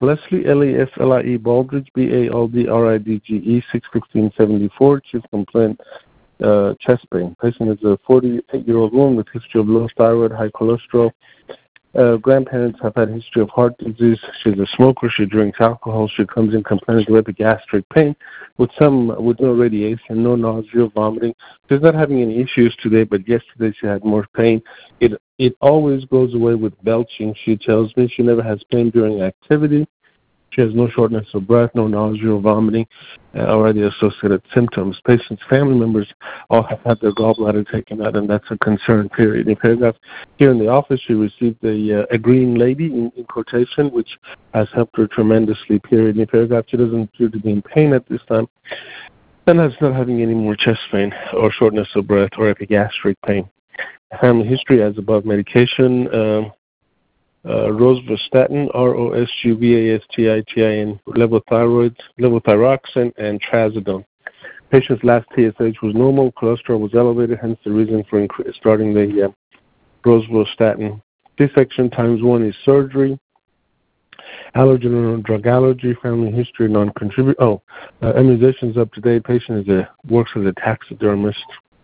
Leslie, L-A-S-L-I-E, Baldridge, B-A-L-D-R-I-D-G-E, 61574, chief complaint, chest pain. Patient is a 48-year-old woman with history of low thyroid, high cholesterol. Grandparents have had history of heart disease. She's a smoker. She drinks alcohol. She comes in complaining of epigastric pain with no radiation, no nausea, vomiting. She's not having any issues today, but yesterday she had more pain. It always goes away with belching. She tells me she never has pain during activity. She has no shortness of breath, no nausea or vomiting, already associated symptoms. Patient's family members all have had their gallbladder taken out, and that's a concern, period. In paragraph, here in the office, she received a green lady, in quotation, which has helped her tremendously, period. In paragraph, she doesn't appear to be in pain at this time, and is not having any more chest pain or shortness of breath or epigastric pain. Family history as above: medication, rosuvastatin, R-O-S-U-V-A-S-T-I-T-I-N, levothyroxine, and trazodone. Patient's last TSH was normal, cholesterol was elevated, hence the reason for starting the rosuvastatin. C-section ×1 is surgery. Allergen or drug allergy, family history, non-contributor. Immunizations up to date. Patient works as a taxidermist.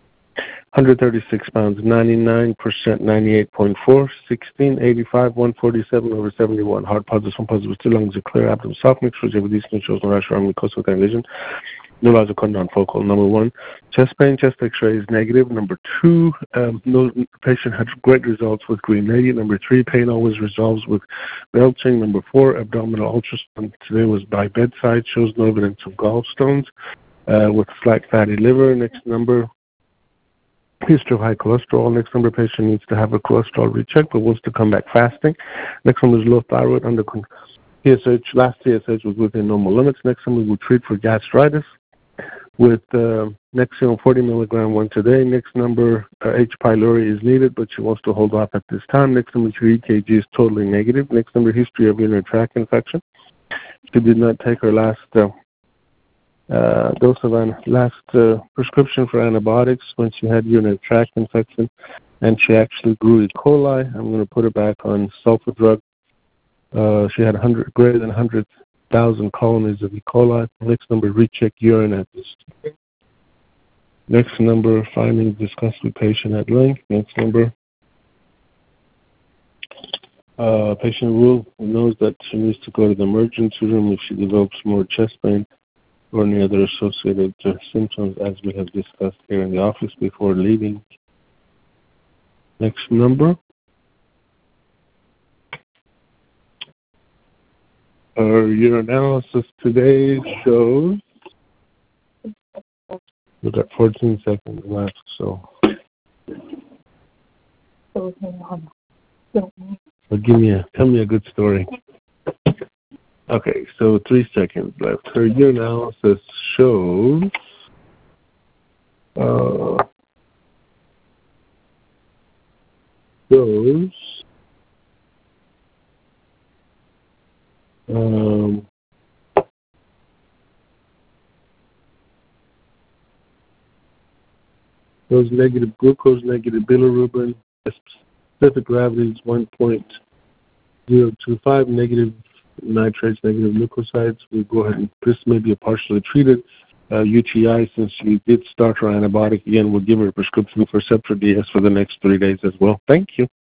136 pounds, 99%, 98.4, 16, 85, 147 over 71. Heart positive, one positive, 2 lungs are clear, abdomen soft, mixture of these shows no rash around mucosal vision. No loss of non-focal. Number 1, chest pain, chest X-ray is negative. Number 2, no patient had great results with green lady. Number 3, pain always resolves with belching. Number 4, abdominal ultrasound today was by bedside, shows no evidence of gallstones with slight fatty liver. Next number, history of high cholesterol. Next number, patient needs to have a cholesterol recheck but wants to come back fasting. Next one is low thyroid under TSH. Last TSH was within normal limits. Next one we will treat for gastritis with Nexium 40 milligram once a day. Next number, H. pylori is needed, but she wants to hold off at this time. Next number, her EKG is totally negative. Next number, history of urinary tract infection. She did not take her last prescription for antibiotics when she had urinary tract infection, and she actually grew E. coli. I'm going to put her back on sulfa drug. She had greater than 100,000 colonies of E. coli. Next number, recheck urine at this time. Next number, findings discussed with patient at length. Next number, patient knows that she needs to go to the emergency room if she develops more chest pain or any other associated symptoms, as we have discussed here in the office before leaving. Next number. Our urinalysis today shows, we've got 14 seconds left, so. Tell me a good story. Okay, so 3 seconds left. Her urinalysis shows negative glucose, negative bilirubin, specific gravity is 1.025, negative nitrates, negative leukocytes. We go ahead and this may be a partially treated UTI since we did start her antibiotic. Again, we'll give her a prescription for Septra DS for the next 3 days as well. Thank you.